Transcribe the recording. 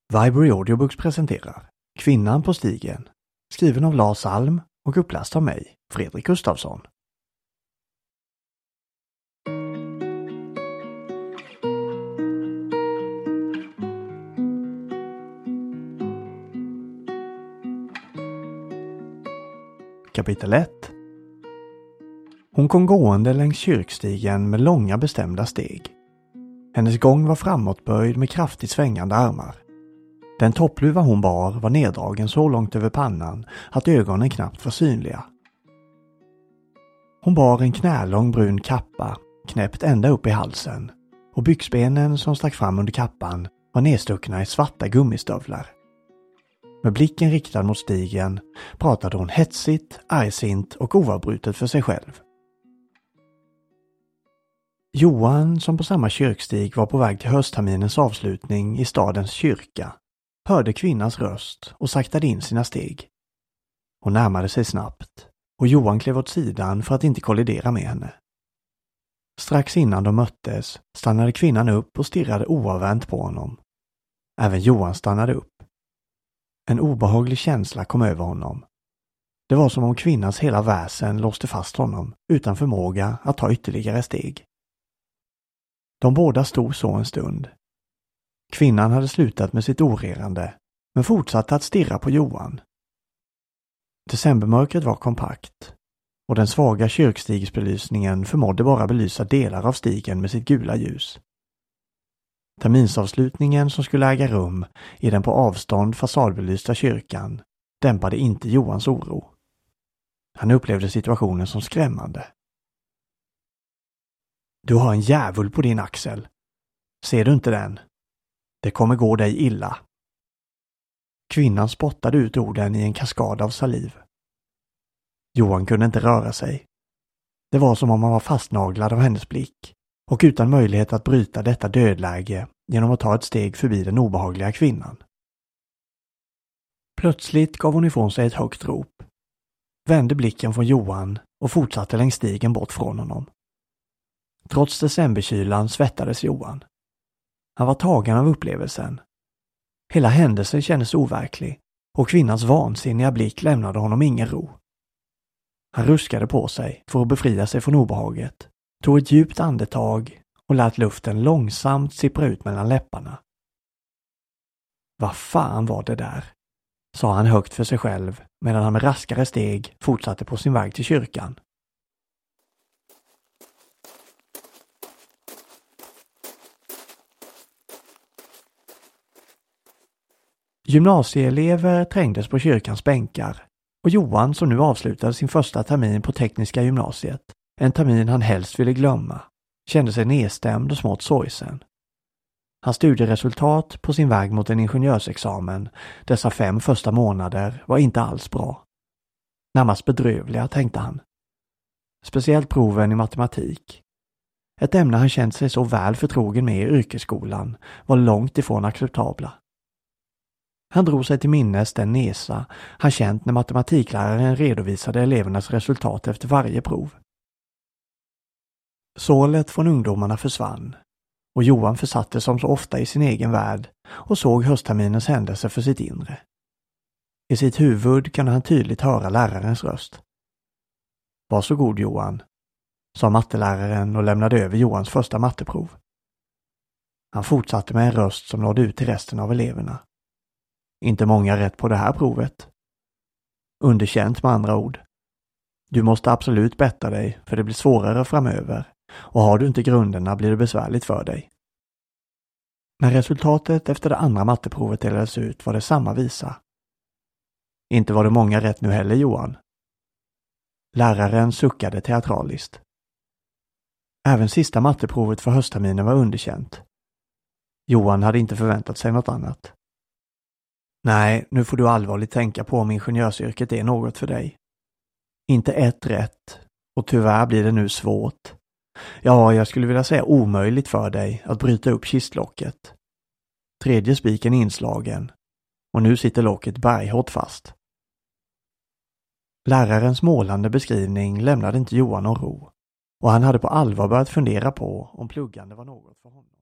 Viberary Audiobooks presenterar Kvinnan på stigen, skriven av Lars Alm och uppläst av mig, Fredrik Gustafsson. Kapitel 1. Hon kom gående längs kyrkstigen med långa bestämda steg. Hennes gång var framåtböjd med kraftigt svängande armar. Den toppluva hon bar var neddragen så långt över pannan att ögonen knappt var synliga. Hon bar en knälång brun kappa, knäppt ända upp i halsen, och byxbenen som stack fram under kappan var nedstuckna i svarta gummistövlar. Med blicken riktad mot stigen pratade hon hetsigt, argsint och oavbrutet för sig själv. Johan, som på samma kyrkstig var på väg till höstterminens avslutning i stadens kyrka, hörde kvinnans röst och saktade in sina steg. Hon närmade sig snabbt och Johan klev åt sidan för att inte kollidera med henne. Strax innan de möttes stannade kvinnan upp och stirrade oavvänt på honom. Även Johan stannade upp. En obehaglig känsla kom över honom. Det var som om kvinnans hela väsen låste fast honom utan förmåga att ta ytterligare steg. De båda stod så en stund. Kvinnan hade slutat med sitt orerande, men fortsatte att stirra på Johan. Decembermörkret var kompakt, och den svaga kyrkstigsbelysningen förmådde bara belysa delar av stigen med sitt gula ljus. Terminsavslutningen som skulle äga rum i den på avstånd fasadbelysta kyrkan dämpade inte Johans oro. Han upplevde situationen som skrämmande. Du har en djävul på din axel. Ser du inte den? Det kommer gå dig illa. Kvinnan spottade ut orden i en kaskad av saliv. Johan kunde inte röra sig. Det var som om han var fastnaglad av hennes blick och utan möjlighet att bryta detta dödläge genom att ta ett steg förbi den obehagliga kvinnan. Plötsligt gav hon ifrån sig ett högt rop, vände blicken från Johan och fortsatte längs stigen bort från honom. Trots decemberkylan svettades Johan. Han var tagen av upplevelsen. Hela händelsen kändes overklig och kvinnans vansinniga blick lämnade honom ingen ro. Han ruskade på sig för att befria sig från obehaget, tog ett djupt andetag och lät luften långsamt sippra ut mellan läpparna. Vad fan var det där? Sa han högt för sig själv medan han med raskare steg fortsatte på sin väg till kyrkan. Gymnasieelever trängdes på kyrkans bänkar och Johan, som nu avslutade sin första termin på tekniska gymnasiet, en termin han helst ville glömma, kände sig nedstämd och smått sorgsen. Hans studieresultat på sin väg mot en ingenjörsexamen dessa 5 första månader var inte alls bra. Närmast bedrövliga, tänkte han. Speciellt proven i matematik. Ett ämne han känt sig så väl förtrogen med i yrkesskolan var långt ifrån acceptabla. Han drog sig till minnes den nesa han känt när matematikläraren redovisade elevernas resultat efter varje prov. Sålet från ungdomarna försvann och Johan försatte som så ofta i sin egen värld och såg höstterminens händelser för sitt inre. I sitt huvud kunde han tydligt höra lärarens röst. Varsågod Johan, sa matteläraren och lämnade över Johans första matteprov. Han fortsatte med en röst som nådde ut till resten av eleverna. Inte många rätt på det här provet. Underkänt med andra ord. Du måste absolut bättra dig för det blir svårare framöver och har du inte grunderna blir det besvärligt för dig. När resultatet efter det andra matteprovet delades ut var det samma visa. Inte var det många rätt nu heller Johan. Läraren suckade teatraliskt. Även sista matteprovet för höstterminen var underkänt. Johan hade inte förväntat sig något annat. Nej, nu får du allvarligt tänka på om ingenjörsyrket är något för dig. Inte ett rätt, och tyvärr blir det nu svårt. Ja, jag skulle vilja säga omöjligt för dig att bryta upp kistlocket. 3:e spiken inslagen, och nu sitter locket berghårt fast. Lärarens målande beskrivning lämnade inte Johan någon ro, och han hade på allvar börjat fundera på om pluggande var något för honom.